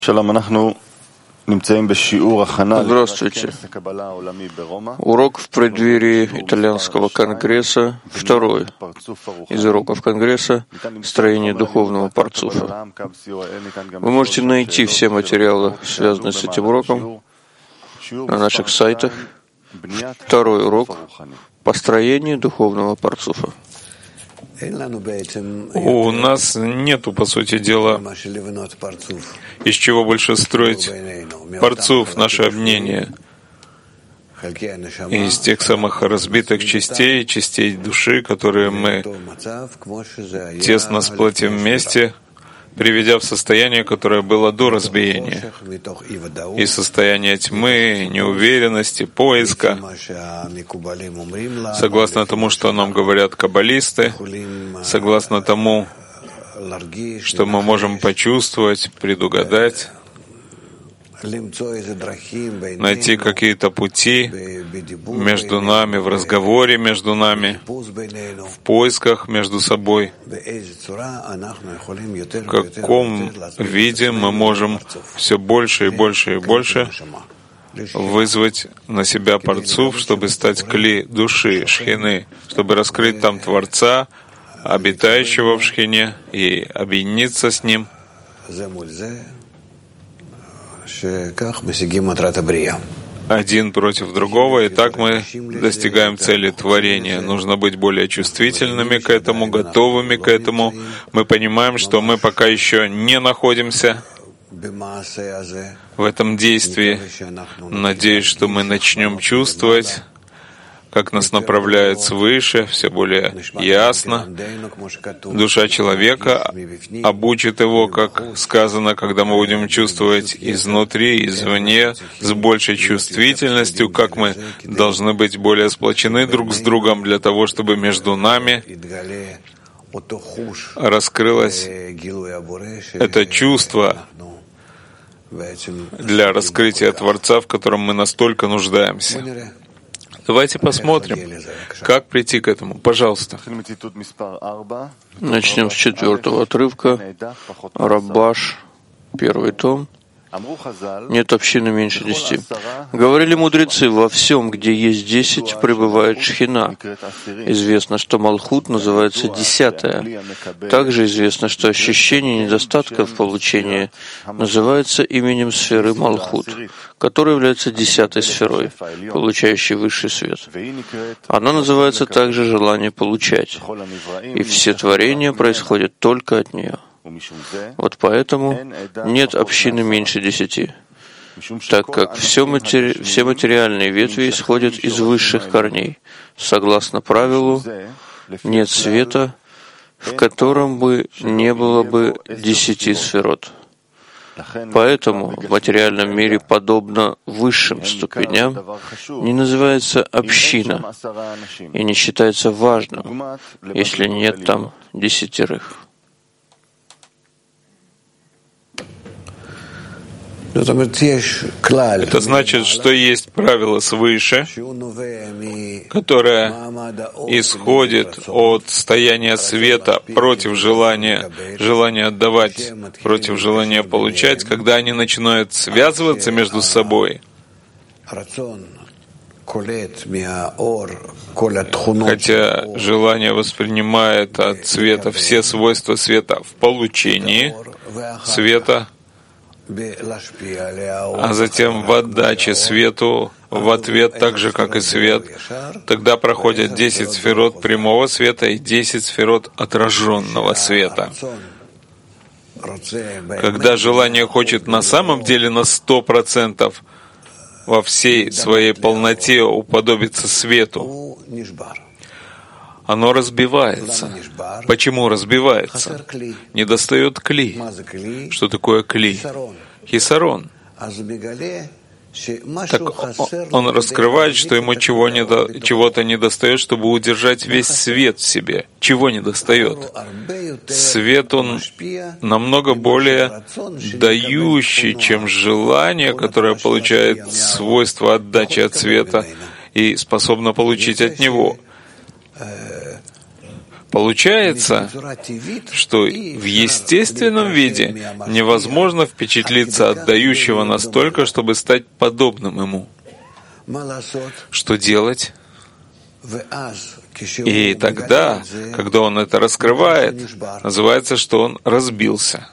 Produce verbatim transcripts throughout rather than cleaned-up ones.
Здравствуйте. Урок в преддверии итальянского конгресса, второй из уроков конгресса «Строение духовного парцуфа». Вы можете найти все материалы, связанные с этим уроком, на наших сайтах. Второй урок «Построение духовного парцуфа». У нас нету, по сути дела, из чего больше строить парцуф, наше обнение, из тех самых разбитых частей, частей души, которые мы тесно сплотим вместе, приведя в состояние, которое было до разбиения, и состояние тьмы, неуверенности, поиска, согласно тому, что нам говорят каббалисты, согласно тому, что мы можем почувствовать, предугадать, найти какие-то пути между нами, в разговоре между нами, в поисках между собой. В каком виде мы можем все больше и больше и больше вызвать на себя парцуф, чтобы стать кли души, шхины, чтобы раскрыть там Творца, обитающего в шхине, и объединиться с Ним. Один против другого, и так мы достигаем цели творения. Нужно быть более чувствительными к этому, готовыми к этому. Мы понимаем, что мы пока еще не находимся в этом действии. Надеюсь, что мы начнем чувствовать, как нас направляет свыше, все более ясно. Душа человека обучит его, как сказано, когда мы будем чувствовать изнутри, извне, с большей чувствительностью, как мы должны быть более сплочены друг с другом для того, чтобы между нами раскрылось это чувство для раскрытия Творца, в котором мы настолько нуждаемся. Давайте посмотрим, как прийти к этому. Пожалуйста. Начнем с четвертого отрывка. Рабаш, первый том. Нет общины меньше десяти. Говорили мудрецы, во всем, где есть десять, пребывает шхина. Известно, что Малхут называется десятая. Также известно, что ощущение недостатка в получении называется именем сферы Малхут, которая является десятой сферой, получающей высший свет. Оно называется также желание получать. И все творения происходят только от нее. Вот поэтому нет общины меньше десяти, так как все, матери... все материальные ветви исходят из высших корней. Согласно правилу, нет света, в котором бы не было бы десяти сферот. Поэтому в материальном мире, подобно высшим ступеням, не называется община и не считается важным, если нет там десятерых. Это значит, что есть правило свыше, которое исходит от состояния света против желания, желания отдавать, против желания получать, когда они начинают связываться между собой. Хотя желание воспринимает от света все свойства света в получении света, а затем в отдаче свету в ответ, так же, как и свет, тогда проходят десять сферот прямого света и десять сферот отраженного света. Когда желание хочет на самом деле на сто процентов во всей своей полноте уподобиться свету, оно разбивается. Почему разбивается? Недостает кли. Что такое кли? Хисарон. Так он раскрывает, что ему чего не до, чего-то недостает, чтобы удержать весь свет в себе. Чего недостает? Свет, он намного более дающий, чем желание, которое получает свойство отдачи от света и способно получить от него. Получается, что в естественном виде невозможно впечатлиться от дающего настолько, чтобы стать подобным ему. Что делать? И тогда, когда он это раскрывает, называется, что он разбился.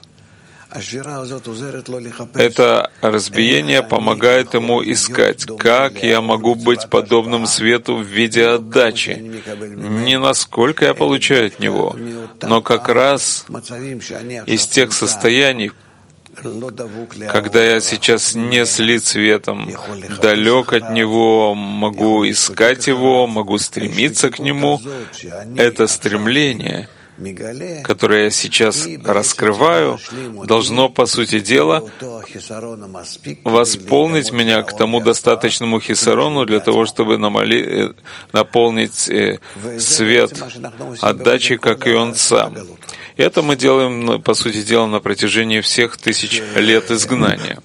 Это разбиение помогает ему искать, как я могу быть подобным свету в виде отдачи. Не насколько я получаю от него, но как раз из тех состояний, когда я сейчас не слит светом, далек от него, могу искать его, могу стремиться к нему, это стремление, которое я сейчас раскрываю, должно, по сути дела, восполнить меня к тому достаточному хисарону для того, чтобы намали... наполнить свет отдачи, как и он сам. И это мы делаем, по сути дела, на протяжении всех тысяч лет изгнания.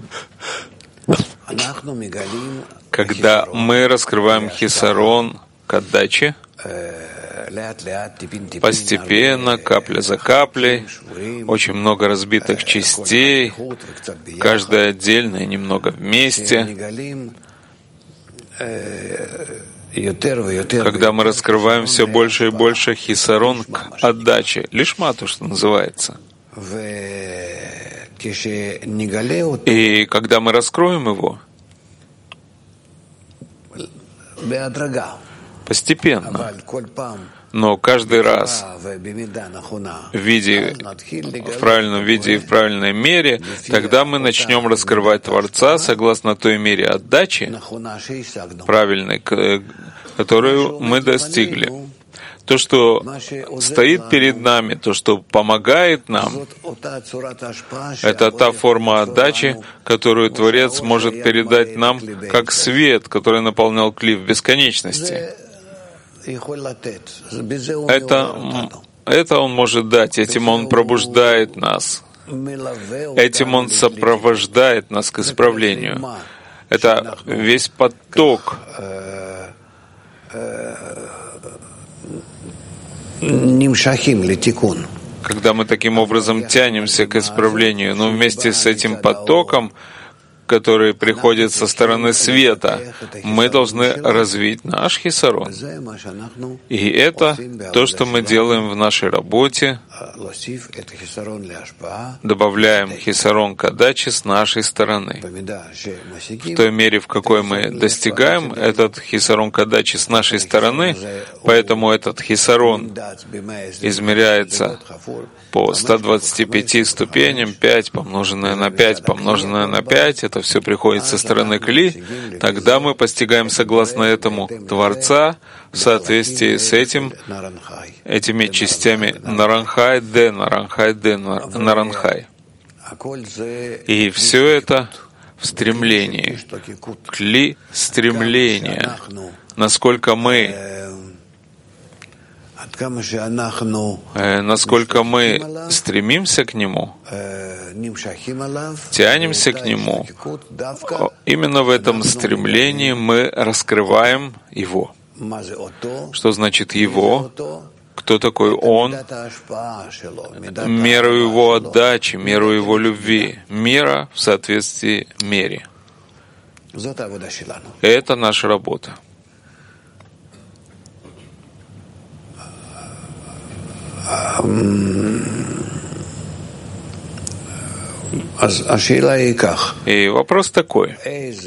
Когда мы раскрываем хисарон к отдаче, постепенно, капля за каплей, очень много разбитых частей, каждая отдельно и немного вместе. Когда мы раскрываем все больше и больше хисарон к отдаче, лишмату, что называется. И когда мы раскроем его, постепенно, но каждый раз в виде, в правильном виде и в правильной мере, тогда мы начнем раскрывать Творца согласно той мере отдачи, правильной, которую мы достигли. То, что стоит перед нами, то, что помогает нам, это та форма отдачи, которую Творец может передать нам как свет, который наполнял кли в бесконечности. Это, это Он может дать, этим Он пробуждает нас, этим Он сопровождает нас к исправлению. Это весь поток, когда мы таким образом тянемся к исправлению, но вместе с этим потоком, который приходит со стороны света, мы должны развить наш хисарон. И это то, что мы делаем в нашей работе, добавляем хисарон к отдаче с нашей стороны. В той мере, в какой мы достигаем этот хисарон к отдаче с нашей стороны, поэтому этот хисарон измеряется по ста двадцати пяти ступеням, пять помноженное на пять помноженное на пять, это все приходит со стороны Кли, тогда мы постигаем согласно этому Творца в соответствии с этим, этими частями Наранхай Де, Наранхай Де, Наранхай. И все это в стремлении, Кли стремления, насколько мы насколько мы стремимся к Нему, тянемся к Нему, именно в этом стремлении мы раскрываем Его. Что значит Его? Кто такой Он? Меру Его отдачи, меру Его любви, мера в соответствии мере. Это наша работа. И вопрос такой.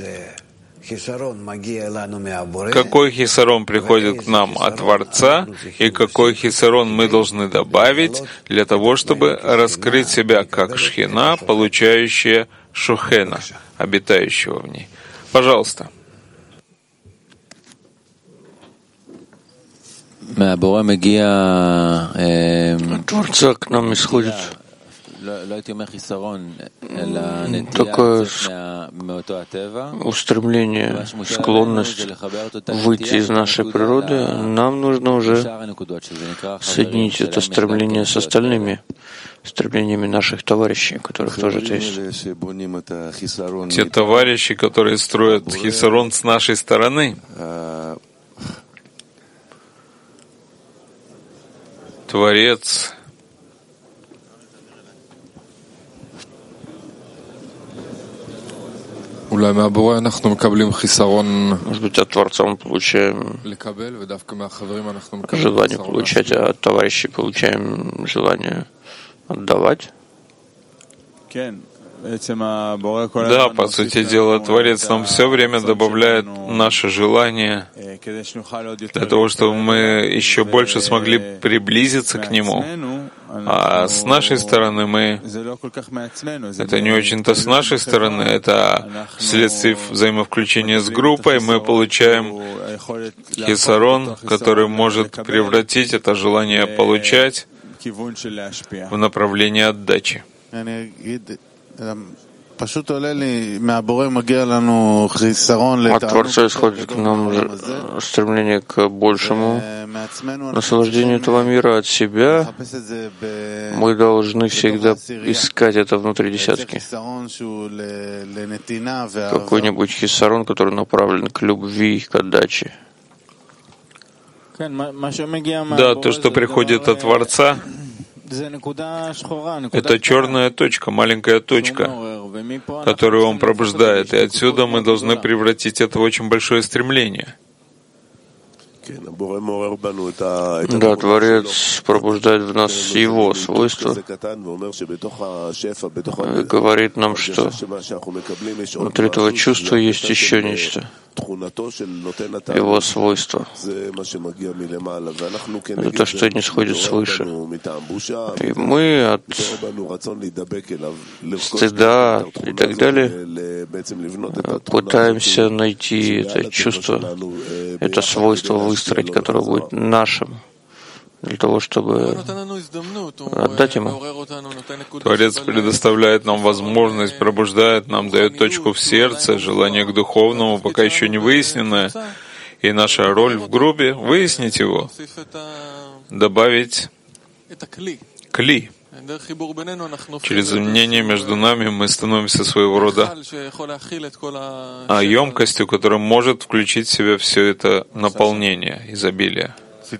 Какой хисарон приходит к нам от Творца, и какой хисарон мы должны добавить для того, чтобы раскрыть себя как шхина, получающая шухена, обитающего в ней? Пожалуйста. Творца к нам исходит такое устремление, склонность выйти из нашей природы. Нам нужно уже соединить это стремление с остальными стремлениями наших товарищей, у которых тоже это есть. Те товарищи, которые строят хисарон с нашей стороны, Творец Может быть, от Творца мы получаем желание получать, а от товарищей получаем желание отдавать. Да, по сути дела, Творец нам все время добавляет наше желание для того, чтобы мы еще больше смогли приблизиться к Нему. А с нашей стороны мы... Это не очень-то с нашей стороны, это вследствие взаимовключения с группой мы получаем хисарон, который может превратить это желание получать в направление отдачи. От Творца исходит к нам стремление к большему наслаждению этого мира от себя. Мы должны всегда искать это внутри десятки. Какой-нибудь хиссарон, который направлен к любви, к отдаче. Да, то, что приходит от Творца, это черная точка, маленькая точка, которую Он пробуждает, и отсюда мы должны превратить это в очень большое стремление. Да, Творец пробуждает в нас Его свойства и говорит нам, что внутри этого чувства есть еще нечто, Его свойства. Это то, что не сходит свыше. И мы от стыда и так далее пытаемся найти это чувство, это свойство выстроить, которое будет нашим, для того, чтобы отдать Ему. Творец предоставляет нам возможность, пробуждает нам, дает точку в сердце, желание к духовному, пока еще не выясненное, и наша роль в группе — выяснить его, добавить кли. Через изменение между нами мы становимся своего рода а емкостью, которая может включить в себя все это наполнение, изобилие.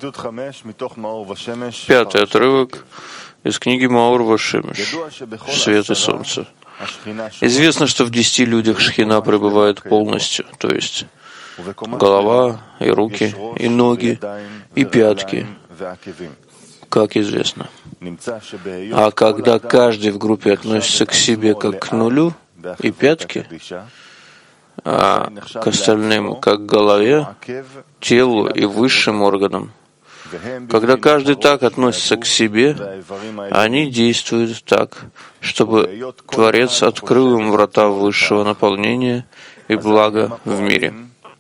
Пятый отрывок из книги Маур Вашемеш «Свет и солнце». Известно, что в десяти людях Шхина пребывает полностью, то есть голова и руки, и ноги, и пятки, как известно. А когда каждый в группе относится к себе как к нулю и пятке, а к остальным как к голове, телу и высшим органам, когда каждый так относится к себе, они действуют так, чтобы Творец открыл им врата высшего наполнения и блага в мире.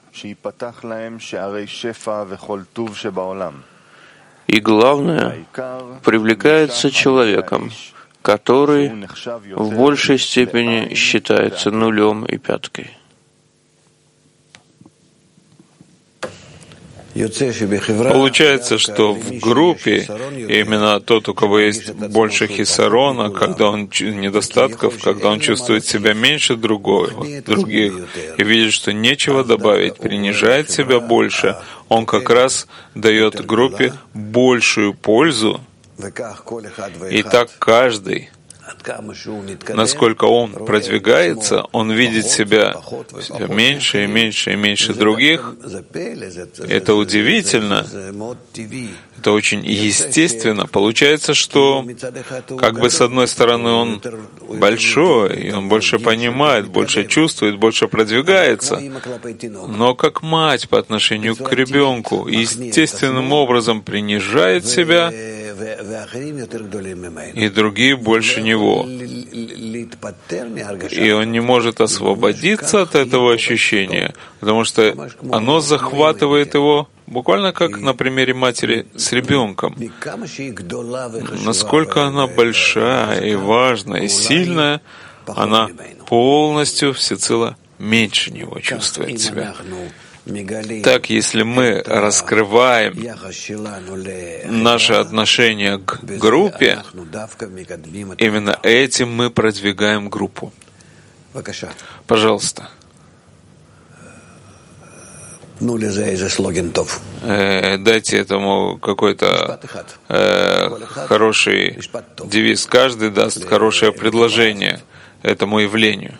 И главное, привлекается человеком, который в большей степени считается нулем и пяткой. Получается, что в группе именно тот, у кого есть больше хисарона, когда он недостатков, когда он чувствует себя меньше другого, других и видит, что нечего добавить, принижает себя больше, он как раз дает группе большую пользу. И так каждый, насколько он продвигается, он видит себя меньше и меньше и меньше других. Это удивительно. Это очень естественно. Получается, что как бы с одной стороны он большой, и он больше понимает, больше чувствует, больше продвигается, но как мать по отношению к ребенку естественным образом принижает себя, и другие больше него. И он не может освободиться от этого ощущения, потому что оно захватывает его буквально как на примере матери с ребенком. Насколько она большая и важная и сильная, она полностью всецело меньше него чувствует себя. Так, если мы раскрываем наше отношение к группе, именно этим мы продвигаем группу. Пожалуйста. Э, дайте этому какой-то э, хороший девиз. Каждый даст хорошее предложение этому явлению.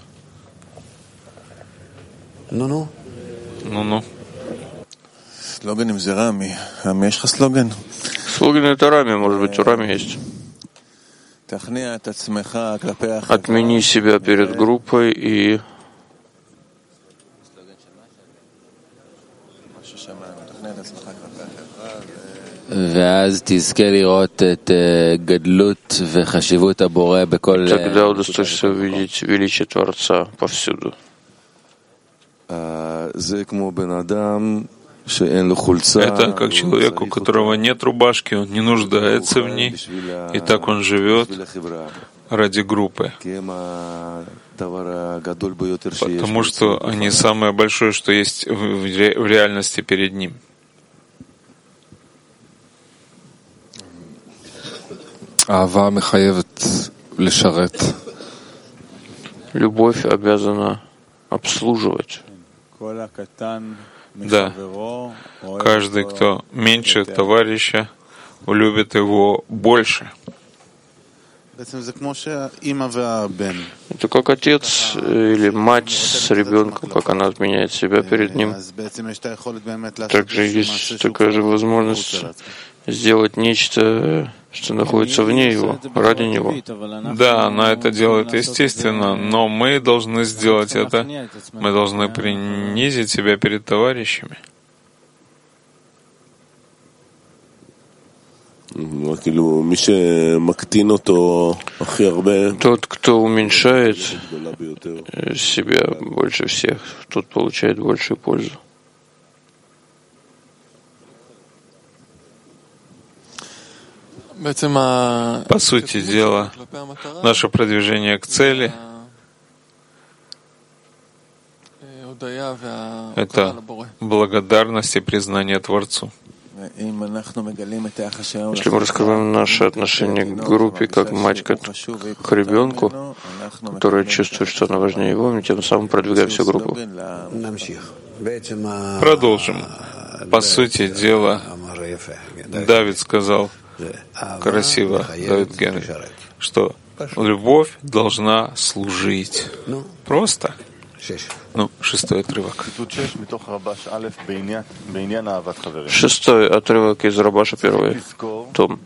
Ну-ну. Ну-ну. Слоганом за Рами. А есть слоган? Слоган это Рами, может быть, у Рами есть. Отмени себя перед группой и тогда удостоишься увидеть величие Творца повсюду. Это как человек, у которого нет рубашки, он не нуждается в ней, и так он живет ради группы, потому что они самое большое, что есть в реальности перед ним. Любовь обязана обслуживать. Да, каждый, кто меньше товарища, улюбит его больше. Это как отец или мать с ребенком, как она отменяет себя перед ним. Также есть такая же возможность сделать нечто, что находится вне его, ради него. Да, она это делает естественно, но мы должны сделать это, мы должны принизить себя перед товарищами. Тот, кто уменьшает себя больше всех, тот получает большую пользу. По сути дела, наше продвижение к цели — это благодарность и признание Творцу. Если мы раскрываем наше отношение к группе, как мать к, к ребенку, который чувствует, что она важнее его, мы тем самым продвигаем всю группу. Продолжим. По сути дела, Давид сказал красиво, Давид Генри, что любовь должна служить. Просто. Ну, шестой отрывок. Шестой отрывок из Рабаша, первый том.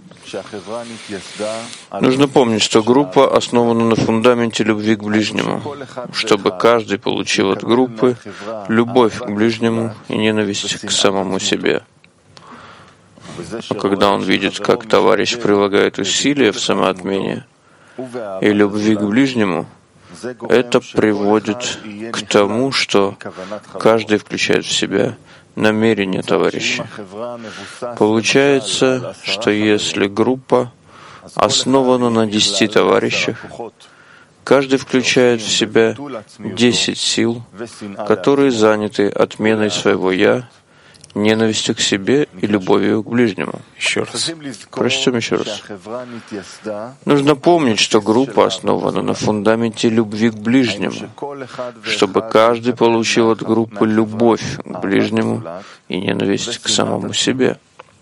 Нужно помнить, что группа основана на фундаменте любви к ближнему, чтобы каждый получил от группы любовь к ближнему и ненависть к самому себе. Но когда он видит, как товарищ прилагает усилия в самоотмене и любви к ближнему, это приводит к тому, что каждый включает в себя намерение товарища. Получается, что если группа основана на десяти товарищах, каждый включает в себя десять сил, которые заняты отменой своего «я», ненавистью к себе и любовью к ближнему. Еще раз. Прочтем еще раз. Нужно помнить, что группа основана на фундаменте любви к ближнему, чтобы каждый получил от группы любовь к ближнему и ненависть к самому себе.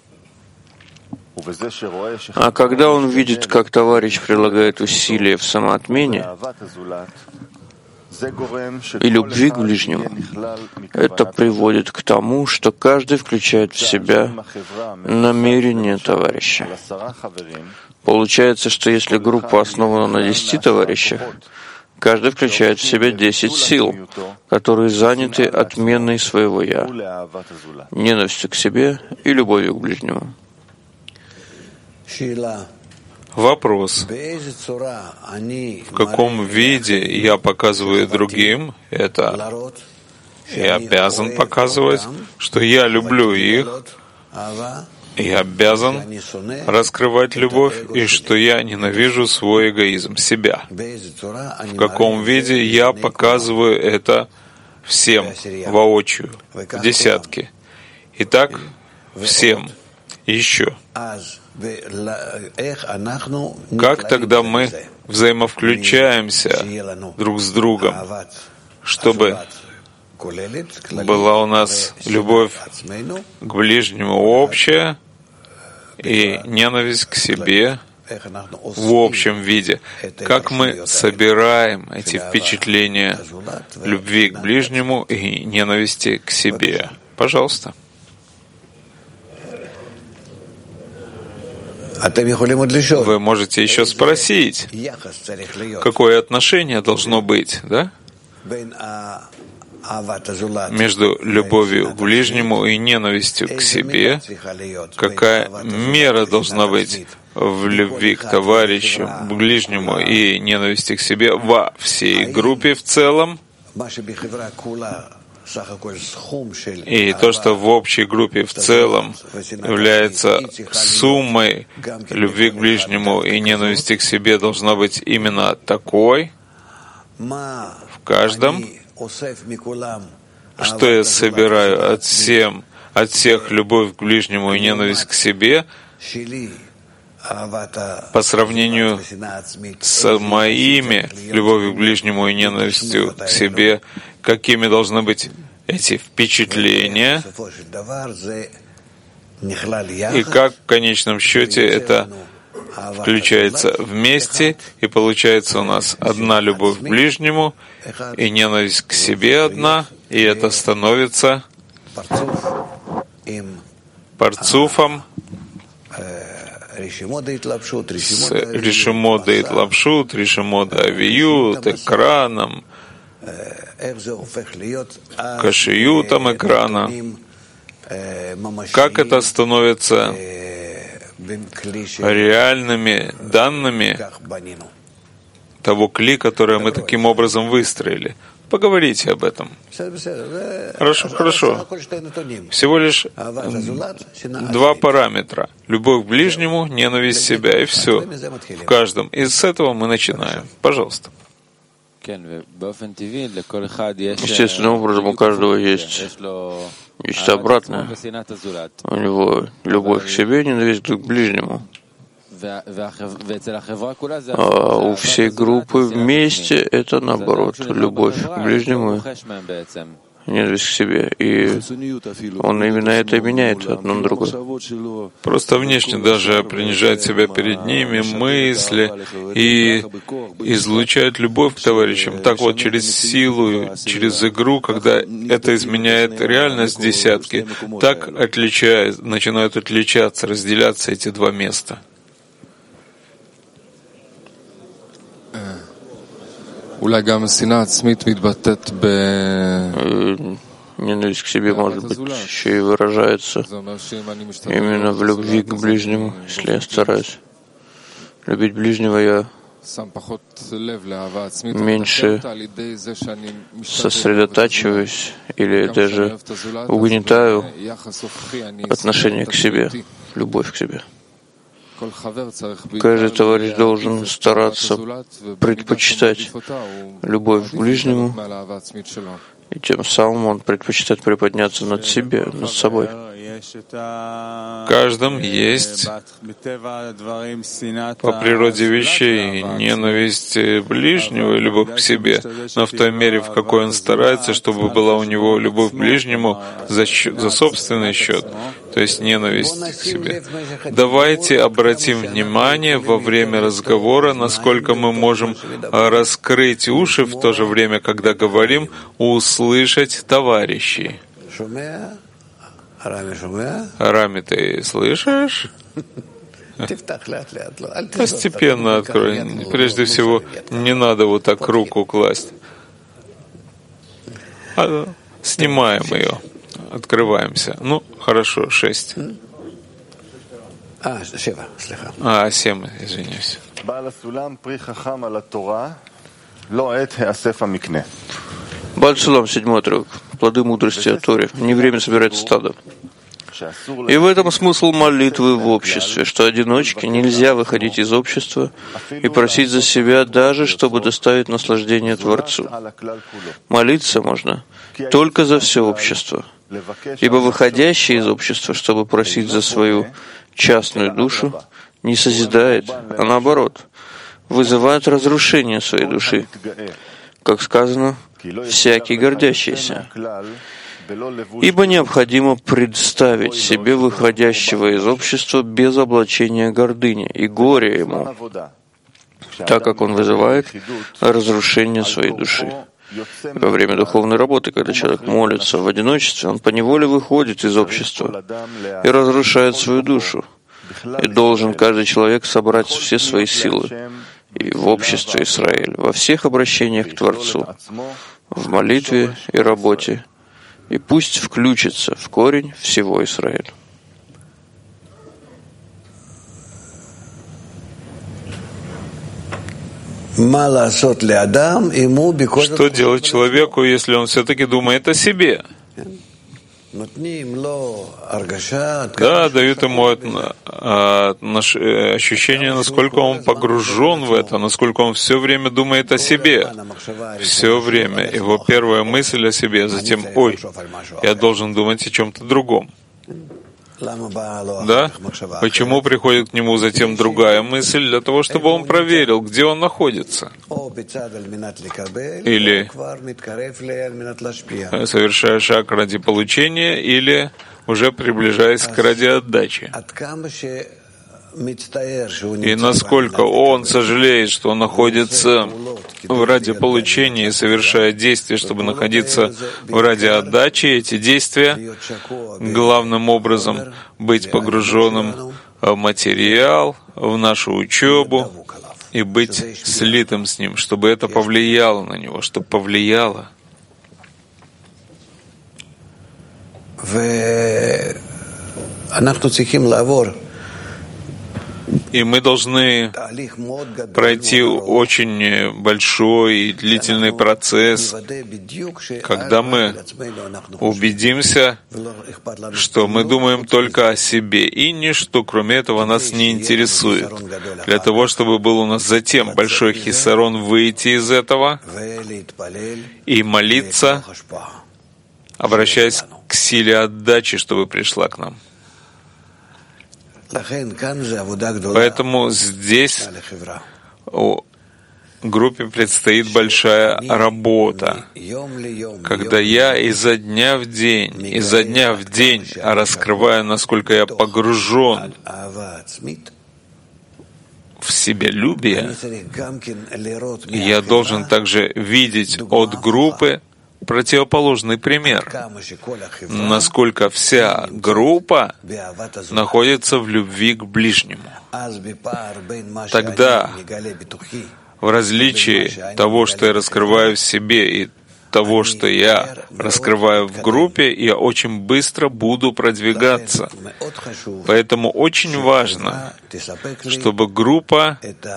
А когда он видит, как товарищ прилагает усилия в самоотмене и любви к ближнему, это приводит к тому, что каждый включает в себя намерение товарища. Получается, что если группа основана на десяти товарищах, каждый включает в себя десять сил, которые заняты отменой своего «я», ненавистью к себе и любовью к ближнему. Вопрос. В каком виде я показываю другим это? Я обязан показывать, что я люблю их, я обязан раскрывать любовь, и что я ненавижу свой эгоизм, себя. В каком виде я показываю это всем воочию, в десятке. Итак, всем еще. Как тогда мы взаимовключаемся друг с другом, чтобы была у нас любовь к ближнему общая и ненависть к себе в общем виде. Как мы собираем эти впечатления любви к ближнему и ненависти к себе? Пожалуйста. Вы можете еще спросить, какое отношение должно быть, да? Между любовью к ближнему и ненавистью к себе, какая мера должна быть в любви к товарищу, к ближнему и ненависти к себе во всей группе в целом, и то, что в общей группе в целом является суммой любви к ближнему и ненависти к себе, должна быть именно такой в каждом. Что я собираю от, всем, от всех любовь к ближнему и ненависть к себе по сравнению с моими любовью к ближнему и ненавистью к себе, какими должны быть эти впечатления, и как в конечном счете это включается вместе, и получается у нас одна любовь к ближнему и ненависть к себе одна, и это становится парцуфом с решимода и тлапшут, решимода авиют, экраном, кашиютом экрана. Как это становится реальными данными того кли, которое мы таким образом выстроили. Поговорите об этом. Хорошо, хорошо. Всего лишь два параметра. Любовь к ближнему, ненависть себя, и все. В каждом. И с этого мы начинаем. Пожалуйста. Естественным образом у каждого есть нечто обратное. У него любовь к себе, ненависть к ближнему. А у всей группы вместе это наоборот. Любовь к ближнему, ненависть к себе. И он именно это меняет одно на другое. Просто внешне даже принижает себя перед ними, мысли и излучает любовь к товарищам. Так вот, через силу, через игру, когда это изменяет реальность десятки, так отличает, начинают отличаться, разделяться эти два места. Ненависть к себе, может быть, еще и выражается именно в любви к ближнему. Если я стараюсь любить ближнего, я меньше сосредотачиваюсь или даже угнетаю отношение к себе, любовь к себе. Каждый товарищ должен стараться предпочитать любовь к ближнему, и тем самым он предпочитает приподняться над себе, над собой. В каждом есть по природе вещей ненависть ближнего и любовь к себе, но в той мере, в какой он старается, чтобы была у него любовь к ближнему за, счет, за собственный счет, то есть ненависть к себе. Давайте обратим внимание во время разговора, насколько мы можем раскрыть уши в то же время, когда говорим, услышать товарищей. Рами, ты слышишь? Постепенно открой. Прежде всего, не надо вот так руку класть. А, снимаем ее. Открываемся. Ну, хорошо, шесть. А, семь, извиняюсь. Бааль Сулам, седьмой отрывок. Плоды мудрости о Торе. Не время собирать стадо. И в этом смысл молитвы в обществе, что одиночке нельзя выходить из общества и просить за себя даже, чтобы доставить наслаждение Творцу. Молиться можно только за все общество, ибо выходящий из общества, чтобы просить за свою частную душу, не созидает, а наоборот, вызывает разрушение своей души. Как сказано, всякий гордящийся. Ибо необходимо представить себе выходящего из общества без облачения гордыни, и горе ему, так как он вызывает разрушение своей души. Во время духовной работы, когда человек молится в одиночестве, он поневоле выходит из общества и разрушает свою душу. И должен каждый человек собрать все свои силы и в обществе Израиль, во всех обращениях к Творцу, в молитве и работе, и пусть включится в корень всего Израиля. Что делать человеку, если он все-таки думает о себе? Да, дают ему ощущение, насколько он погружен в это, насколько он все время думает о себе. Все время. Его первая мысль о себе, затем, ой, я должен думать о чем-то другом. Да? Почему приходит к нему затем другая мысль? Для того, чтобы он проверил, где он находится. Или совершая шаг ради получения, или уже приближаясь к ради отдачи. И насколько он сожалеет, что он находится в ради получения и совершает действия, чтобы находиться в ради отдачи, эти действия главным образом быть погруженным в материал, в нашу учебу и быть слитым с ним, чтобы это повлияло на него, чтобы повлияло. И мы должны пройти очень большой и длительный процесс, когда мы убедимся, что мы думаем только о себе, и ничто, кроме этого, нас не интересует. Для того, чтобы был у нас затем большой хисарон выйти из этого и молиться, обращаясь к силе отдачи, чтобы пришла к нам. Поэтому здесь группе предстоит большая работа, когда я изо дня в день, изо дня в день раскрываю, насколько я погружен в себялюбие, я должен также видеть от группы противоположный пример, насколько вся группа находится в любви к ближнему. Тогда в различии того, что я раскрываю в себе, и того, что я раскрываю в группе, я очень быстро буду продвигаться. Поэтому очень важно, чтобы группа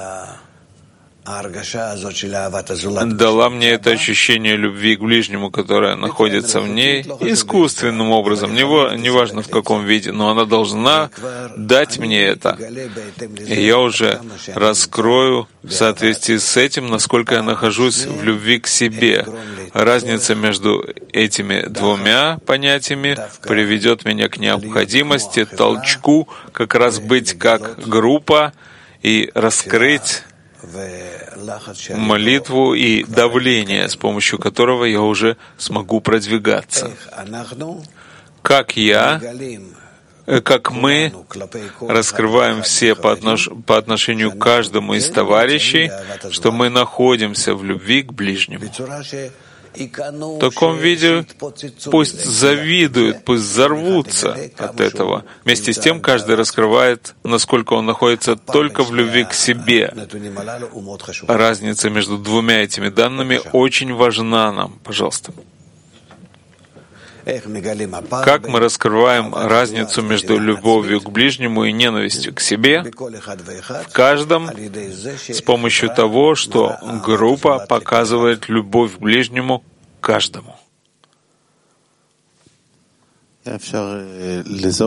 дала мне это ощущение любви к ближнему, которое находится в ней, искусственным образом, неважно в каком виде, но она должна дать мне это. И я уже раскрою в соответствии с этим, насколько я нахожусь в любви к себе. Разница между этими двумя понятиями приведет меня к необходимости, толчку, как раз быть как группа и раскрыть молитву и давление, с помощью которого я уже смогу продвигаться. Как я, как мы раскрываем все по, отнош... по отношению к каждому из товарищей, что мы находимся в любви к ближнему. В таком виде пусть завидуют, пусть взорвутся от этого. Вместе с тем каждый раскрывает, насколько он находится только в любви к себе. Разница между двумя этими данными очень важна нам. Пожалуйста. Как мы раскрываем разницу между любовью к ближнему и ненавистью к себе в каждом с помощью того, что группа показывает любовь к ближнему каждому. Это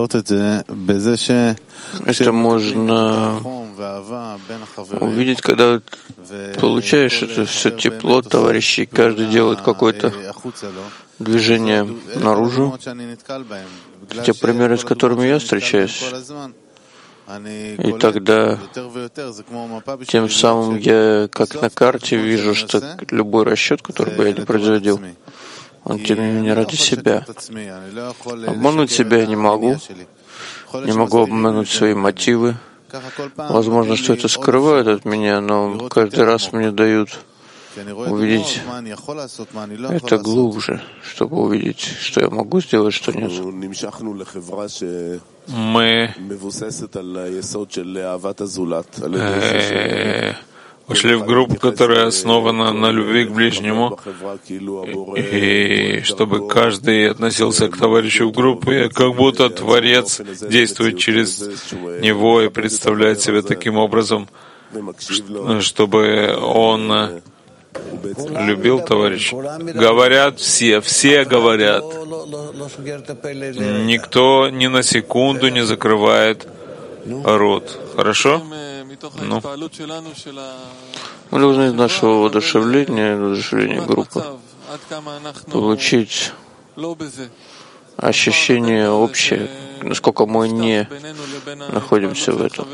можно увидеть, когда получаешь это все тепло товарищей, каждый делает какое-то движение наружу. Те примеры, с которыми я встречаюсь, И тогда тем самым я, как на карте, вижу, что любой расчет, который бы я не производил, он тем не менее ради себя. Обмануть себя я не могу, не могу обмануть свои мотивы. Возможно, что это скрывает от меня, но каждый раз мне дают увидеть это глубже, чтобы увидеть, что я могу сделать, что нет. Мы э, ушли в группу, которая основана на любви к ближнему, и чтобы каждый относился к товарищу в группе, как будто Творец действует через него и представляет себя таким образом, чтобы он любил товарища. Говорят все, все говорят. Никто ни на секунду не закрывает рот. Хорошо? Ну. Мы должны из нашего воодушевления, воодушевления группы, получить ощущение общее, насколько мы не находимся в этом.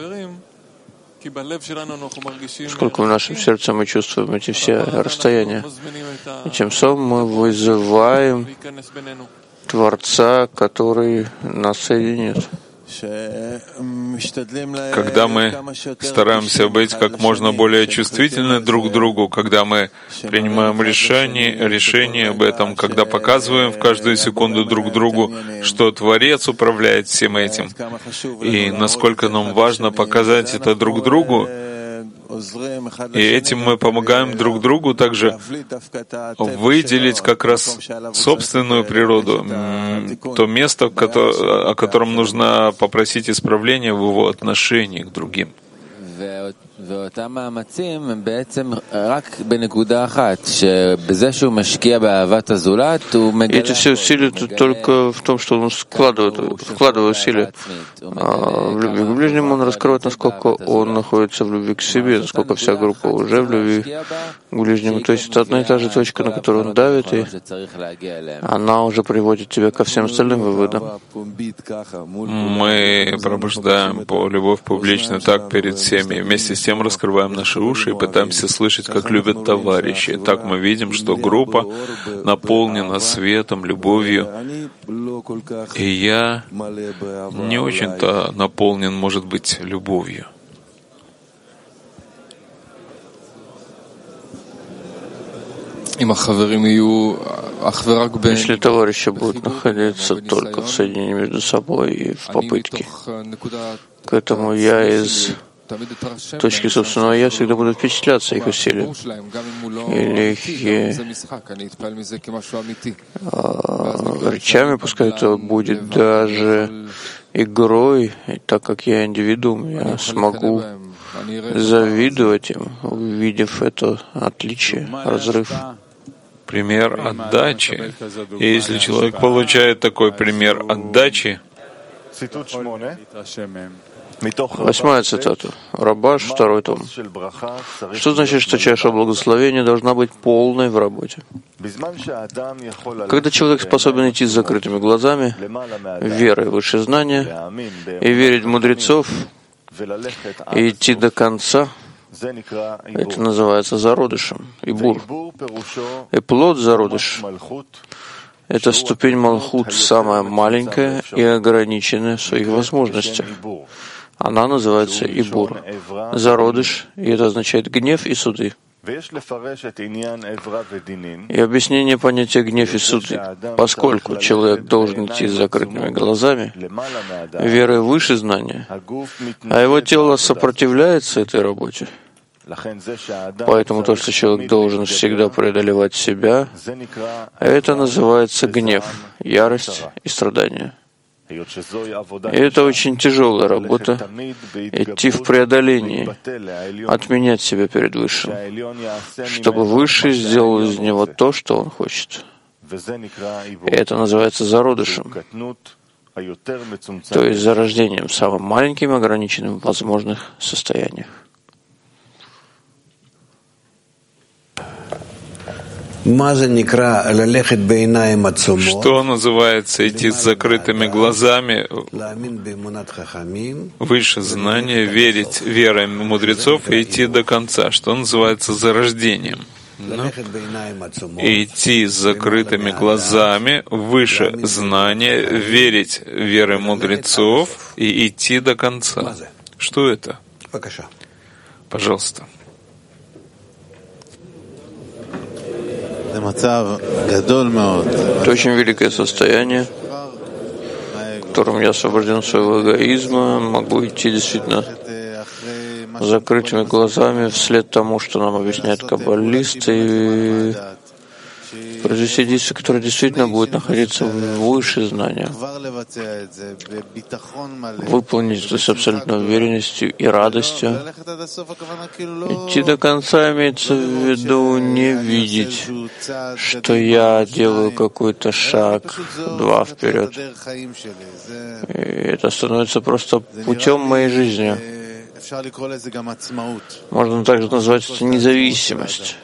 Сколько в нашем сердце мы чувствуем эти все расстояния. И тем самым мы вызываем Творца, который нас соединит. Когда мы стараемся быть как можно более чувствительны друг к другу, когда мы принимаем решение, решение об этом, когда показываем в каждую секунду друг другу, что Творец управляет всем этим, и насколько нам важно показать это друг другу, и этим мы помогаем друг другу также выделить как раз собственную природу, то место, о котором нужно попросить исправления в его отношении к другим. Эти все усилия только в том, что он вкладывает, вкладывает усилия. А в любви к ближнему он раскрывает, насколько он находится в любви к себе, насколько вся группа уже в любви к ближнему. То есть это одна и та же точка, на которую он давит, и она уже приводит тебя ко всем остальным выводам. Мы пробуждаем по любовь публично так перед всеми, вместе с тем раскрываем наши уши и пытаемся слышать, как любят товарищи. Так мы видим, что группа наполнена светом, любовью, и я не очень-то наполнен, может быть, любовью. Если товарищи будут находиться только в соединении между собой и в попытке к этому, я из точки собственного я всегда буду впечатляться их усилием. Или их э, речами, пускай это будет даже игрой, и так как я индивидуум, я смогу завидовать им, увидев это отличие, разрыв. Пример отдачи. И если человек получает такой пример отдачи, Восьмая цитата. Рабаш, второй том. Что значит, что чаша благословения должна быть полной в работе? Когда человек способен идти с закрытыми глазами, верой выше знания, и верить в мудрецов, и идти до конца, это называется зародышем, ибур. И плод зародыш — это ступень Малхут, самая маленькая и ограниченная в своих возможностях. Она называется Ибур, зародыш, и это означает гнев и суды. И объяснение понятия гнев и суды, поскольку человек должен идти с закрытыми глазами, верой выше знания, а его тело сопротивляется этой работе. Поэтому то, что человек должен всегда преодолевать себя, это называется гнев, ярость и страдание. И это очень тяжелая работа, идти в преодолении, отменять себя перед Высшим, чтобы Высший сделал из него то, что он хочет. И это называется зародышем, то есть зарождением, самым маленьким и ограниченным в возможных состояниях. Что называется идти с закрытыми глазами выше знания, верить верой мудрецов и идти до конца? Что называется зарождением? Ну, идти с закрытыми глазами выше знания, верить верой мудрецов и идти до конца. Что это? Пожалуйста. Это очень великое состояние, в котором я освобожден от своего эгоизма, могу идти действительно с закрытыми глазами вслед тому, что нам объясняют каббалисты, и произвести действие, которое действительно будет находиться выше знания. Выполнить это с абсолютной уверенностью и радостью. Идти до конца имеется в виду не видеть, что я делаю какой-то шаг, два вперед. И это становится просто путем моей жизни. Можно также назвать это независимость.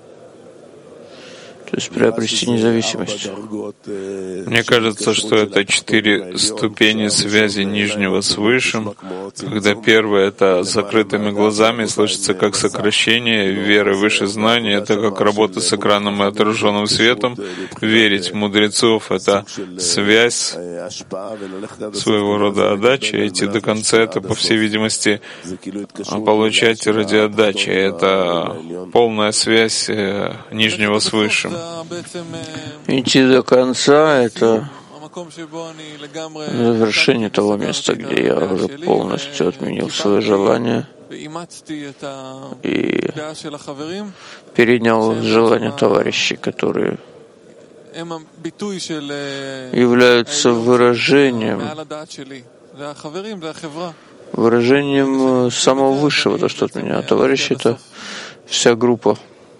То есть приобрести независимость. Мне кажется, что это четыре ступени связи нижнего с высшим, когда первое — это с закрытыми глазами, слышится как сокращение, веры выше знания — это как работа с экраном и отраженным светом, верить в мудрецов — это связь, своего рода отдача, идти до конца — это, по всей видимости, получать ради отдачи. Это полная связь нижнего с высшим. Идти до конца — это завершение того места, где я уже полностью отменил свои желания и перенял желания товарищей, которые являются выражением, выражением самого высшего, то, что от меня. А товарищи — это вся группа.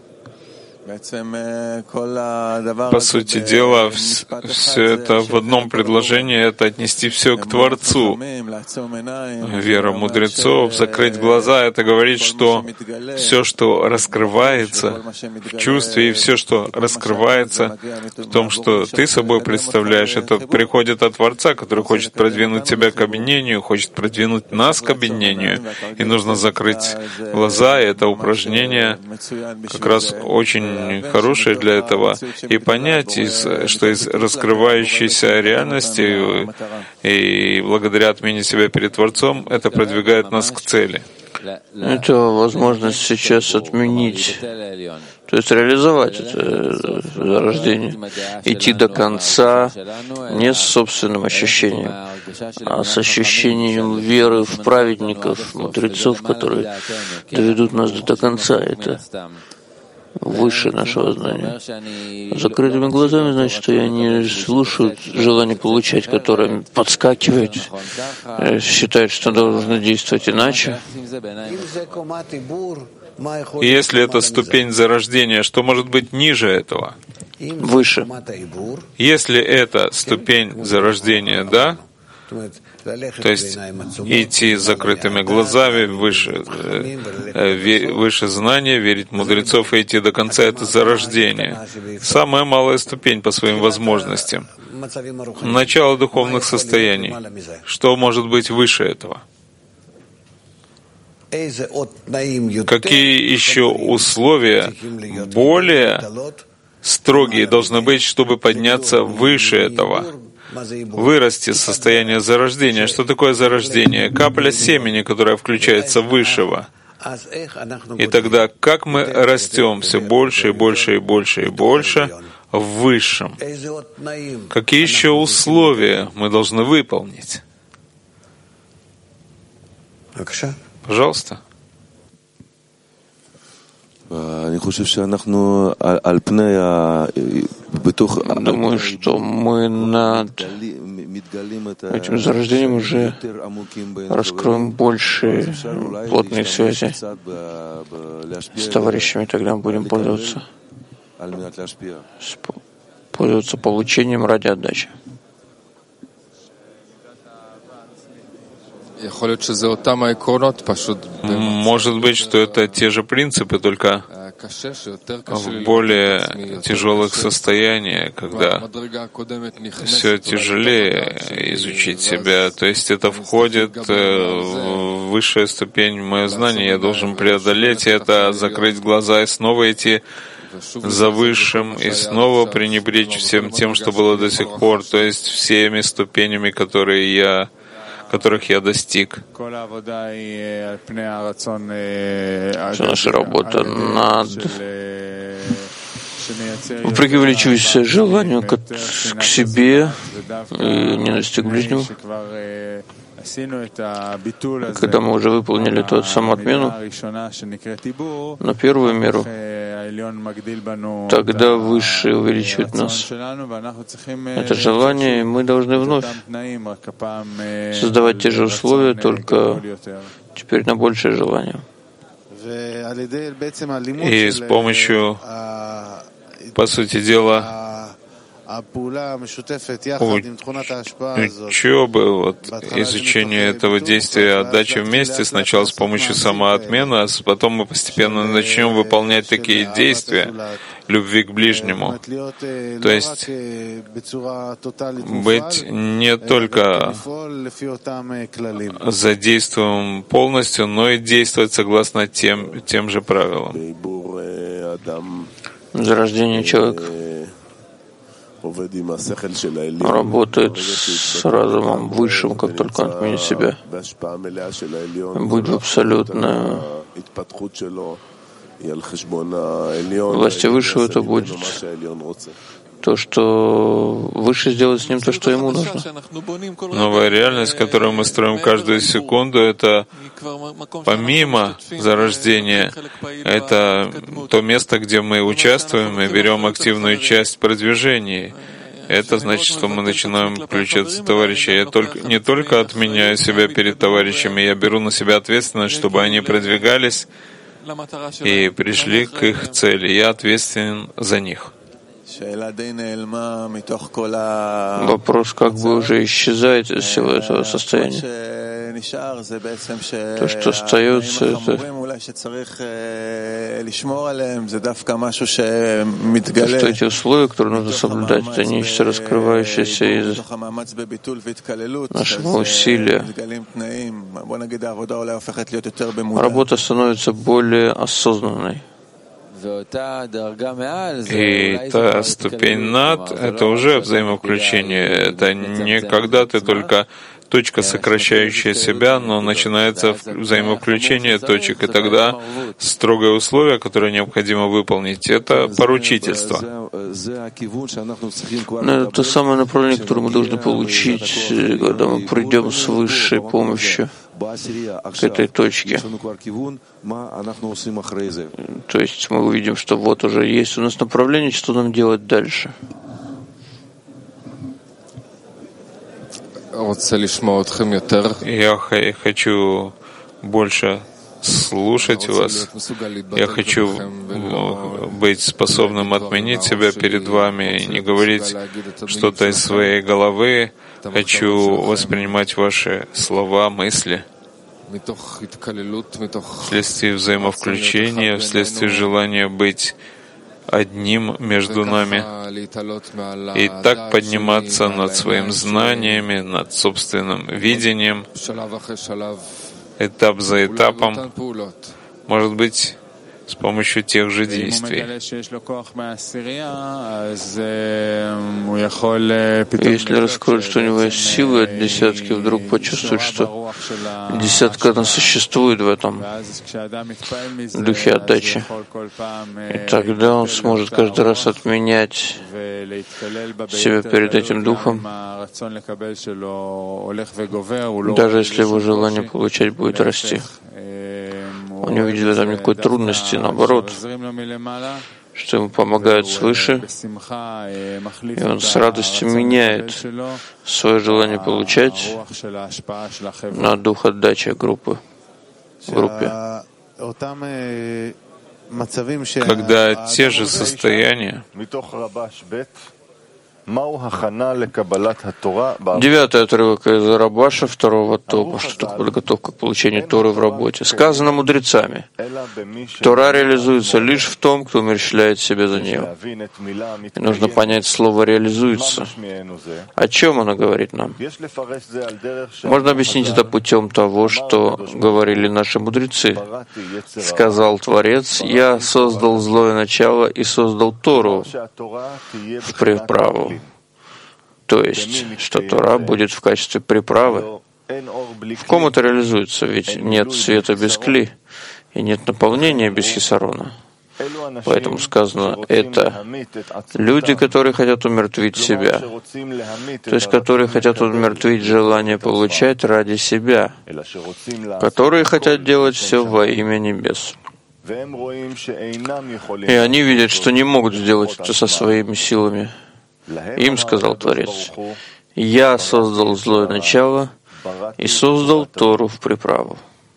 По сути дела, все это в одном предложении — это отнести все к Творцу. Вера мудрецов, закрыть глаза — это говорить, что все, что раскрывается в чувстве, и все, что раскрывается в том, что ты собой представляешь, это приходит от Творца, который хочет продвинуть тебя к объединению, хочет продвинуть нас к объединению. И нужно закрыть глаза, и это упражнение как раз очень хорошее для этого, и понять, из, что из раскрывающейся реальности и благодаря отмене себя перед Творцом это продвигает нас к цели. Это возможность сейчас отменить, то есть реализовать это зарождение, идти до конца не с собственным ощущением, а с ощущением веры в праведников, мудрецов, которые доведут нас до конца. Это выше нашего знания. Закрытыми глазами значит, что я не слушаю желание получать, которое подскакивает, считает, что должно действовать иначе. И если это ступень зарождения, что может быть ниже этого? Выше. Если это ступень зарождения, да? То есть идти с закрытыми глазами, выше, выше знания, верить мудрецов и идти до конца — это зарождение. Самая малая ступень по своим возможностям. Начало духовных состояний. Что может быть выше этого? Какие еще условия более строгие должны быть, чтобы подняться выше этого? Вырасти с состояния зарождения. Что такое зарождение? Капля семени, которая включается высшего. И тогда как мы растем все больше и больше и больше и больше в высшем? Какие еще условия мы должны выполнить? Пожалуйста. Думаю, что мы над этим зарождением уже раскроем больше плотные связи с товарищами, тогда мы будем пользоваться, пользоваться получением ради отдачи. Может быть, что это те же принципы, только в более тяжелых состояниях, когда все тяжелее изучить себя. То есть это входит в высшая ступень мое знание. Я должен преодолеть это, закрыть глаза и снова идти за высшим и снова пренебречь всем тем, что было до сих пор, то есть всеми ступенями, которые я которых я достиг. Вся наша работа над вопреки увеличивающемуся желанию к, к себе и ненависти к ближнему. Когда мы уже выполнили эту самоотмену на первую меру, тогда Высший увеличивает нас. Это желание, и мы должны вновь создавать те же условия, только теперь на большее желание. И с помощью, по сути дела, учебы, вот, изучение этого действия, отдачи вместе, сначала с помощью самоотмены, а потом мы постепенно начнем выполнять такие действия любви к ближнему. То есть быть не только задействуем полностью, но и действовать согласно тем, тем же правилам. Зарождение человека работает с разумом высшим, как только он отменит себя. Будет в абсолютной власти Высшего, это будет то, что Выше сделает с ним то, что ему нужно. Новая реальность, которую мы строим каждую секунду, это помимо зарождения, это то место, где мы участвуем и берем активную часть в продвижении. Это значит, что мы начинаем включаться в товарищей. Я только, не только отменяю себя перед товарищами, я беру на себя ответственность, чтобы они продвигались и пришли к их цели. Я ответственен за них. Вопрос как бы уже исчезает из всего этого состояния. То, что остается, это то, что эти условия, которые нужно соблюдать, это нечто раскрывающееся из нашего усилия. Работа становится более осознанной. И та ступень над — это уже взаимовключение. Это не когда ты только точка, сокращающая себя, но начинается взаимовключение точек, и тогда строгое условие, которое необходимо выполнить, это поручительство. Но это то самое направление, которое мы должны получить, когда мы придем с высшей помощью к этой точке. То есть мы увидим, что вот уже есть у нас направление, что нам делать дальше. Я хочу больше слушать вас. Я хочу быть способным отменить себя перед вами и не говорить что-то из своей головы. Хочу воспринимать ваши слова, мысли вследствие взаимовключения, вследствие желания быть одним между нами и так подниматься над своим знаниями, над собственным видением, этап за этапом, может быть, с помощью тех же действий. Если раскроет, что у него есть силы от десятки, вдруг почувствует, что десятка она существует в этом духе отдачи. И тогда он сможет каждый раз отменять себя перед этим духом, даже если его желание получать будет расти. Он не увидит в этом никакой трудности, наоборот, что ему помогают свыше, и он с радостью меняет свое желание получать на дух отдачи группы, группе. Когда те же состояния Девятый отрывок из Рабаша, второго тома. Что такое подготовка к получению Торы в работе? Сказано мудрецами: Тора реализуется лишь в том, кто умерщвляет себя за нее. И нужно понять слово «реализуется». О чем оно говорит нам? Можно объяснить это путем того, что говорили наши мудрецы. Сказал Творец: «Я создал злое начало и создал Тору в приправу». То есть, что Тора будет в качестве приправы. В ком это реализуется? Ведь нет света без кли, и нет наполнения без хисарона. Поэтому сказано, это люди, которые хотят умертвить себя, то есть которые хотят умертвить желание получать ради себя, которые хотят делать все во имя небес. И они видят, что не могут сделать это со своими силами. Им сказал Творец: «Я создал злое начало и создал Тору в приправу».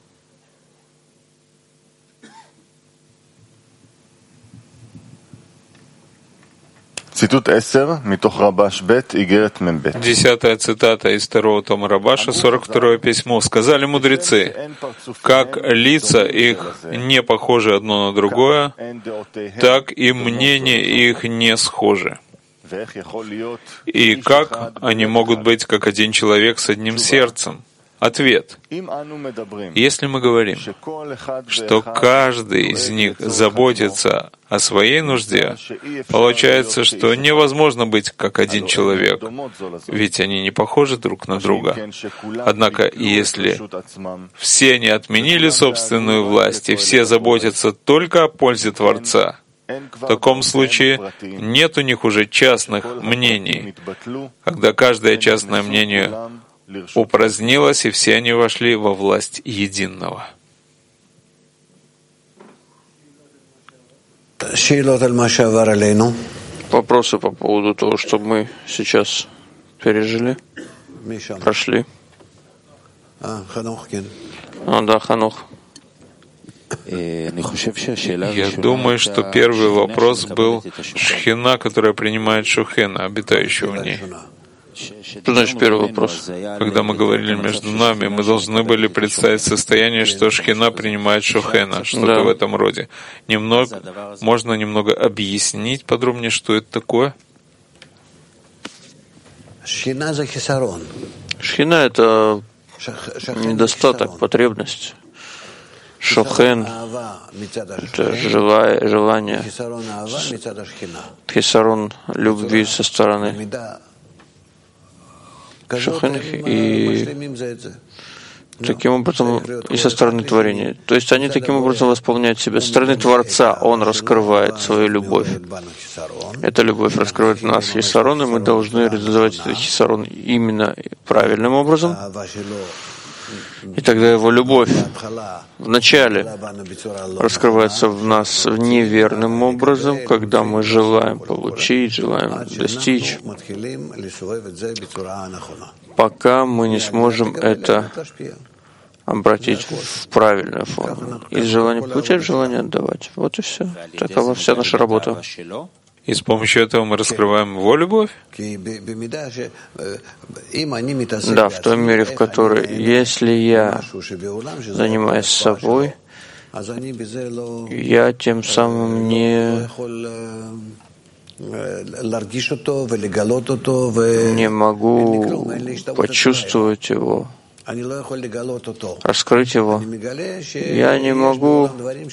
Десятая цитата из второго тома Рабаша, сорок второе письмо. «Сказали мудрецы, как лица их не похожи одно на другое, так и мнения их не схожи. И как они могут быть как один человек с одним сердцем?» Ответ. Если мы говорим, что каждый из них заботится о своей нужде, получается, что невозможно быть как один человек, ведь они не похожи друг на друга. Однако, если все не отменили собственную власть и все заботятся только о пользе Творца, в таком случае нет у них уже частных мнений, когда каждое частное мнение упразднилось, и все они вошли во власть единого. Вопросы по поводу того, что мы сейчас пережили, прошли. А, да, Ханох. Я думаю, что первый вопрос был Шхина, которая принимает Шухена, обитающего в ней. Что значит первый вопрос? Когда мы говорили между нами, мы должны были представить состояние, что Шхина принимает Шухена, что-то да. в этом роде. Немного, можно немного объяснить подробнее, что это такое? Шхина — это недостаток, потребность. Шохен — это желание, желание. Хисарон — любви со стороны Шохен, и таким образом и со стороны творения. То есть они таким образом восполняют себя. Со стороны Творца Он раскрывает свою любовь. Эта любовь раскрывает в нас хисарон, и мы должны реализовать этот хисарон именно правильным образом. И тогда его любовь вначале раскрывается в нас неверным образом, когда мы желаем получить, желаем достичь, пока мы не сможем это обратить в правильную форму. Из желания получать, желание отдавать. Вот и все. Такова вся наша работа. И с помощью этого мы раскрываем его любовь? Да, в той мере, в которой, если я занимаюсь собой, я тем самым не, не могу почувствовать его, раскрыть его. Я не могу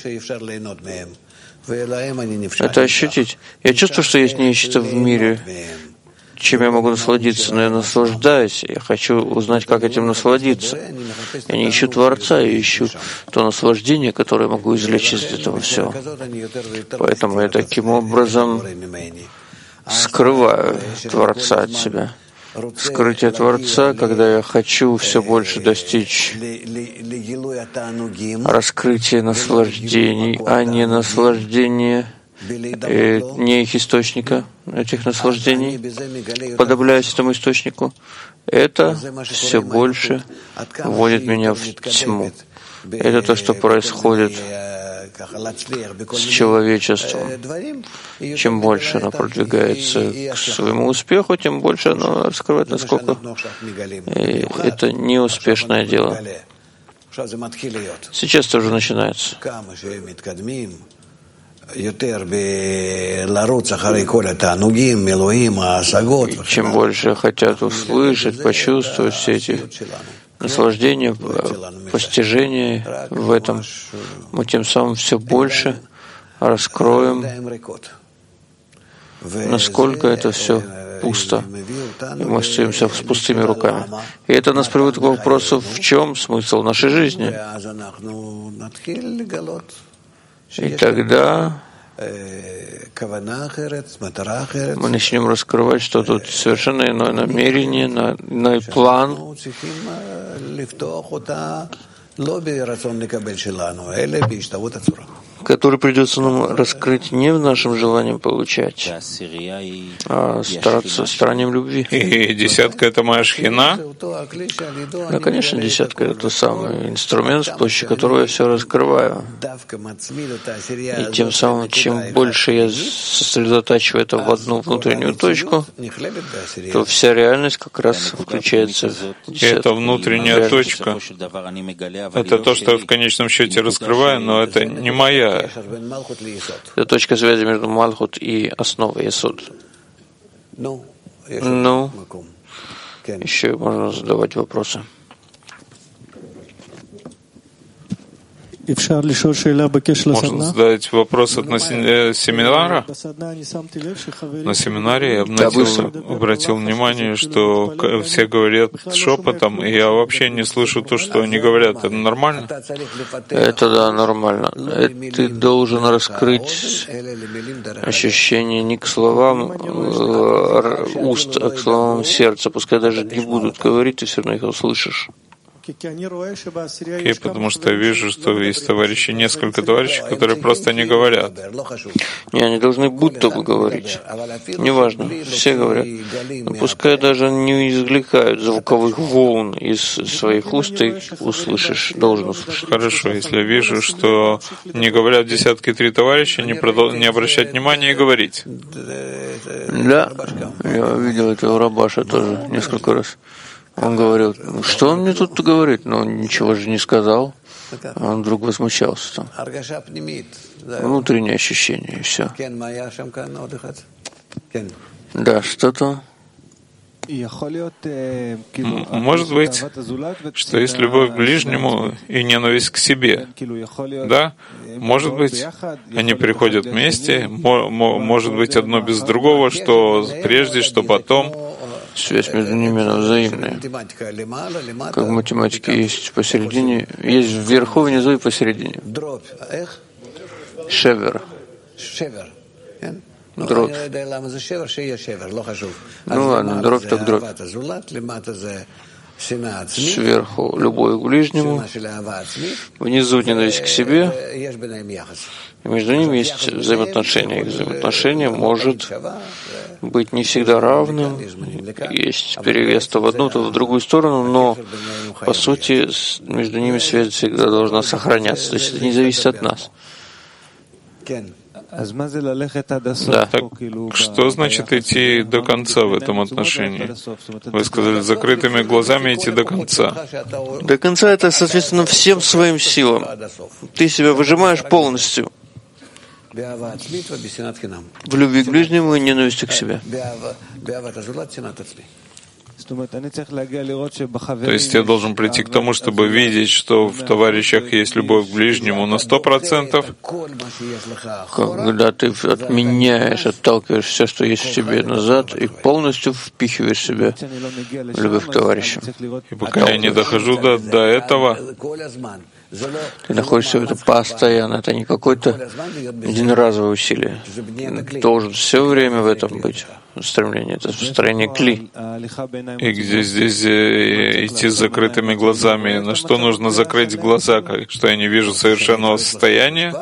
это ощутить. Я чувствую, что есть нечто в мире, чем я могу насладиться, но я наслаждаюсь. Я хочу узнать, как этим насладиться. Я не ищу Творца, я ищу то наслаждение, которое я могу извлечь из этого всего. Поэтому я таким образом скрываю Творца от себя. Скрытие Творца, когда я хочу все больше достичь раскрытия наслаждений, а не наслаждения, э, не их источника, этих наслаждений, подобляясь этому источнику, это все больше вводит меня в тьму. Это то, что происходит с человечеством. Чем больше оно продвигается к своему успеху, тем больше оно раскрывает, насколько и это неуспешное дело. Сейчас это уже начинается. Чем больше хотят услышать, почувствовать все эти наслаждения, постижения в этом, мы тем самым все больше раскроем, насколько это все пусто, и мы остаемся с пустыми руками. И это нас приводит к вопросу, в чем смысл нашей жизни. И тогда мы начнем раскрывать, что тут совершенно иное намерение, иной план, который придется нам раскрыть не в нашем желании получать, а стараться старанием любви. И десятка — это моя шхина? Да, конечно, десятка — это тот самый инструмент, с помощью которого я все раскрываю. И тем самым, чем больше я сосредотачиваю это в одну внутреннюю точку, то вся реальность как раз включается в десятку. И эта внутренняя точка — это то, что я в конечном счете раскрываю, но это не моя. Это точка связи между Малхут и основой Есод. Ну, еще можно задавать вопросы. Можно задать вопрос относительно семинара. На семинаре я обратил, обратил внимание, что все говорят шепотом, и я вообще не слышу то, что они говорят. Это нормально? Это да, нормально. Ты должен раскрыть ощущение не к словам уст, а к словам сердца. Пускай даже не будут говорить, ты все равно их услышишь. Okay, потому что я вижу, что есть товарищи, несколько товарищей, которые просто не говорят. Не, они должны будто бы говорить. Неважно, все говорят. Но пускай даже не извлекают звуковых волн из своих уст, ты услышишь, должен услышать. Хорошо, если я вижу, что не говорят десятки три товарища, не, продол... не обращать внимания и говорить. Да, я видел этого Рабаша тоже несколько раз. Он говорил, что он мне тут говорит? Но он ничего же не сказал. А он вдруг возмущался там. Внутреннее ощущение, и все. Да, что-то. Может быть, что есть любовь к ближнему и ненависть к себе. Да? Может быть, они приходят вместе, может быть, одно без другого, что прежде, что потом. Связь между ними она взаимная. Как в математике есть посередине, есть вверху, внизу и посередине. Шевер. Дробь. Ну ладно, дробь так дробь. Сверху любовь к ближнему, внизу ненависть к себе, и между ними есть взаимоотношения. Их взаимоотношения может быть не всегда равным, есть перевес то в одну, то в другую сторону, но по сути между ними связь всегда должна сохраняться, то есть это не зависит от нас. Да. Так, что значит идти до конца в этом отношении? Вы сказали, закрытыми глазами идти до конца. До конца — это, соответственно, всем своим силам. Ты себя выжимаешь полностью в любви к ближнему и ненависти к себе. То есть я должен прийти к тому, чтобы видеть, что в товарищах есть любовь к ближнему на сто процентов. Когда ты отменяешь, отталкиваешь все, что есть в тебе, назад, и полностью впихиваешь себя в любовь к товарищу. И пока я не дохожу до, до этого, ты находишься в этом постоянно. Это не какое-то единоразовое усилие. Ты должен все время в этом быть. Стремление. Это построение кли. И где здесь идти с закрытыми глазами? На что нужно закрыть глаза? Что я не вижу совершенного состояния?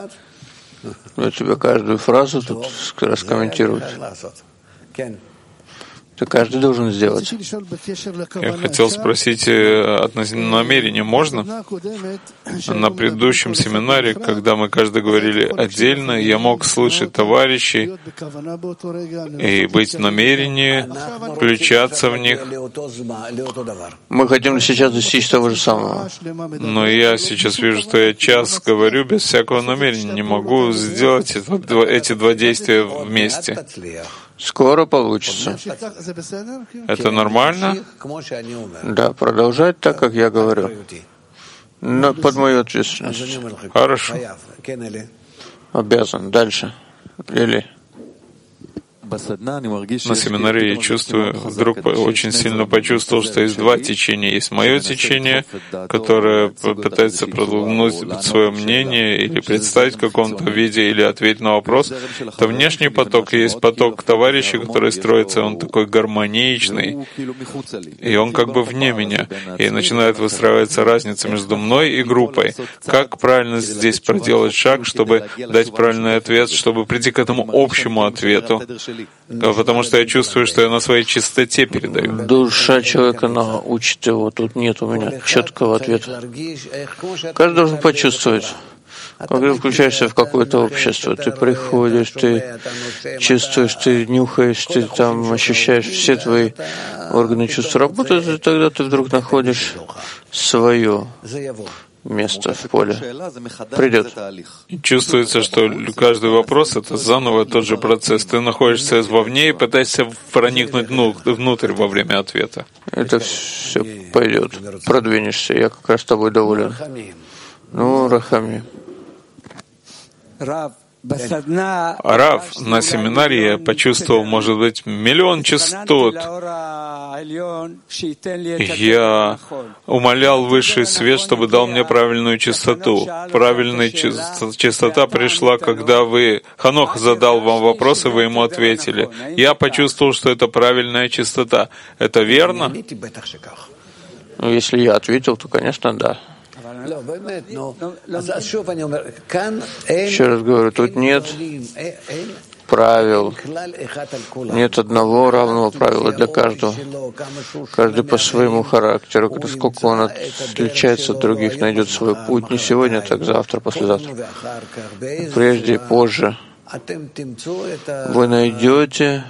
Я тебе каждую фразу тут раскомментирую. Это каждый должен сделать. Я хотел спросить относительно намерения. Можно? На предыдущем семинаре, когда мы каждый говорили отдельно, я мог слышать товарищей и быть в намерении, включаться в них. Мы хотим сейчас достичь того же самого. Но я сейчас вижу, что я час говорю без всякого намерения. Не могу сделать это, эти два действия вместе. Скоро получится. Это нормально? Да, продолжать так, как я говорю. Но под мою ответственность. Хорошо. Обязан. Дальше. Лили. На семинаре я чувствую, вдруг очень сильно почувствовал, что есть два течения. Есть мое течение, которое пытается продвинуть свое мнение или представить в каком-то виде, или ответить на вопрос. Это внешний поток, и есть поток товарищей, который строится, он такой гармоничный, и он как бы вне меня. И начинает выстраиваться разница между мной и группой. Как правильно здесь проделать шаг, чтобы дать правильный ответ, чтобы прийти к этому общему ответу? Потому что я чувствую, что я на своей чистоте передаю. Душа человека научит его. Тут нет у меня четкого ответа. Каждый должен почувствовать. Когда включаешься в какое-то общество, ты приходишь, ты чувствуешь, ты нюхаешь, ты там ощущаешь, все твои органы чувств работают, и тогда ты вдруг находишь свое место в поле. Придет. Чувствуется, что каждый вопрос — это заново тот же процесс. Ты находишься вовне и пытаешься проникнуть внутрь во время ответа. Это все пойдет. Продвинешься. Я как раз тобой доволен. Ну, Рахами. Рав, на семинаре я почувствовал, может быть, миллион частот. Я умолял Высший Свет, чтобы дал мне правильную частоту. Правильная частота пришла, когда вы... Ханох задал вам вопрос, и вы ему ответили. Я почувствовал, что это правильная частота. Это верно? Ну, если я ответил, то, конечно, да. Еще раз говорю, тут нет правил, нет одного равного правила для каждого. Каждый по своему характеру, насколько он отличается от других, найдет свой путь не сегодня, так завтра, послезавтра. Прежде и позже вы найдете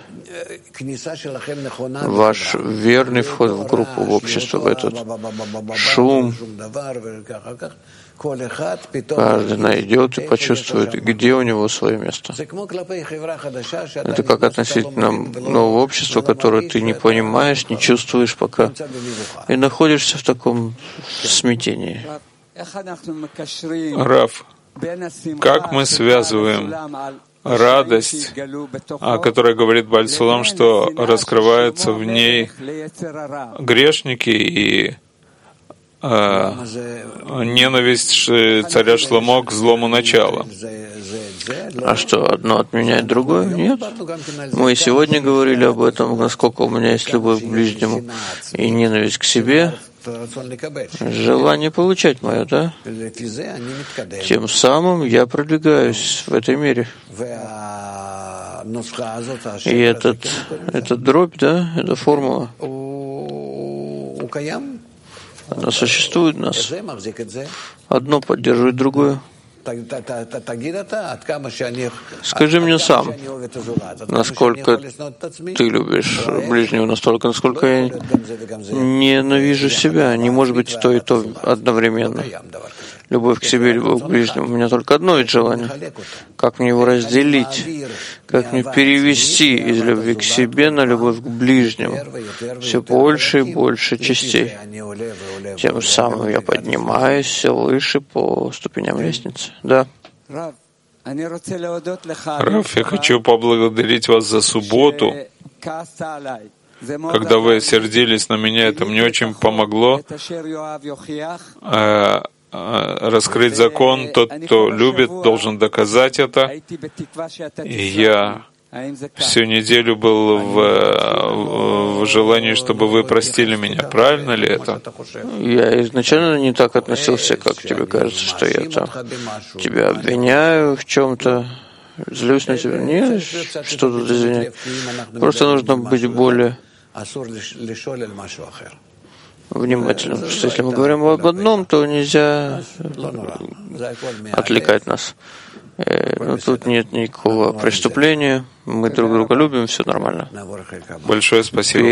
ваш верный вход в группу, в общество, в этот шум. Каждый найдет и почувствует, где у него свое место. Это как относительно нового общества, которое ты не понимаешь, не чувствуешь пока, и находишься в таком смятении. Рав, как мы связываем радость, о которой говорит Бааль Сулам, что раскрываются в ней грешники и э, ненависть царя Шломо к злому началу. А что, одно отменяет другое? Нет. Мы сегодня говорили об этом, насколько у меня есть любовь к ближнему и ненависть к себе. Желание получать мое, да? Тем самым я продвигаюсь в этой мере. И этот, этот дробь, да, эта формула, она существует у нас. Одно поддерживает другое. Скажи мне сам, насколько ты любишь ближнего, настолько, насколько я ненавижу себя. Не может быть то и то одновременно. Любовь к себе, любовь к ближнему. У меня только одно ведь желание. Как мне его разделить? Как мне перевести из любви к себе на любовь к ближнему? Все больше и больше частей. Тем самым я поднимаюсь все выше по ступеням лестницы. Да. Раф, я хочу поблагодарить вас за субботу. Когда вы сердились на меня, это мне очень помогло э, раскрыть закон. Тот, кто любит, должен доказать это. И я всю неделю был в, в желании, чтобы вы простили меня. Правильно ли это? Я изначально не так относился, как тебе кажется, что я там тебя обвиняю в чем-то, злюсь на тебя. Нет, что тут извинять. Просто нужно быть более внимательно, потому что если мы говорим об одном, то нельзя отвлекать нас. Но тут нет никакого преступления, мы друг друга любим, все нормально. Большое спасибо.